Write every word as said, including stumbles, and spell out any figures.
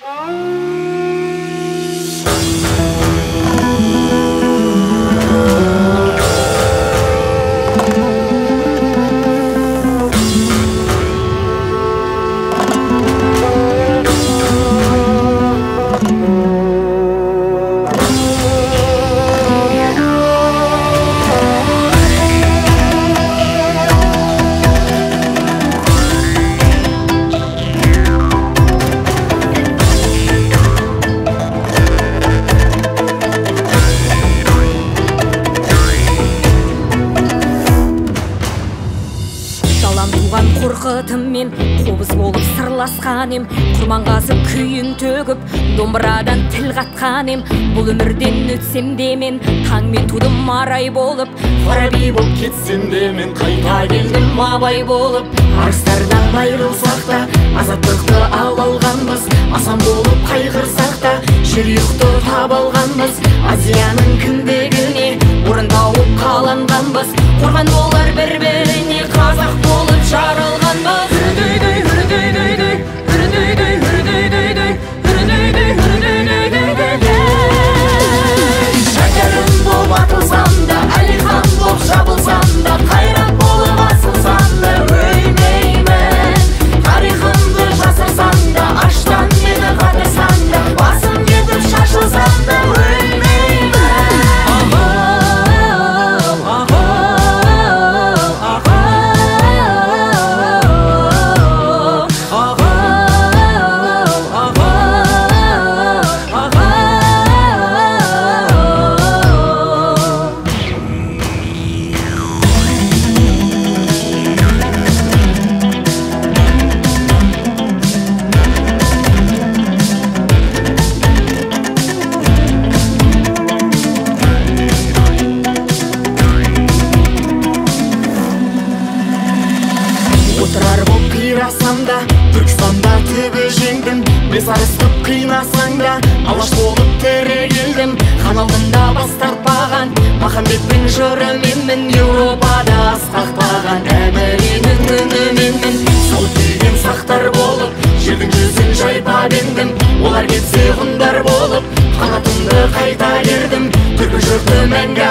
Қорқытыммен қобыз болып сырласқан ем, құрманғазы күйін төгіп домбырадан тіл қатқан ем. Бұл өмірден өтсем де мен таңмен тудым арай болып, Фараби болып кетсем де мен қайта келдім абай болып. Арыстардан айрылсақ та азаттықты ала алғанбыз, асан болып қайғырсақ та жүректі таба алғанбыз. Азияның кіндігіне орын тауып қаланғанбыз, қорған болар бір-біріне қазақ болып жаралғанбыз. Үрдейдей, үрдейдейдей, үрдейдей, үрдейдейдей, үрдейдей, үрдейдейдей. Шәкәрім болып атылсам да, Әлихан болып жабылсам да, қайрат болып асылсам да өлмеймін. Тарихымды жасырсам да, аштан мені қатырсам да, басым кетіп шашылсам да өлмеймін. Отырар болып қирасам да, Түркістанда түбі жеңдім. Бес арыстып қинасаң да, алаш болып тірі келдім. Хан алдында бас тартпаған, Махамбетпен жырыменмін. Еуропада асқақтаған әміренің үніменмін. Сол күйген сақтар болып, жердің жүзін жайпап ендім. Олар кетсе ғұндар болып, қанатымды қайта ердім. Түркі жұрты мәңгі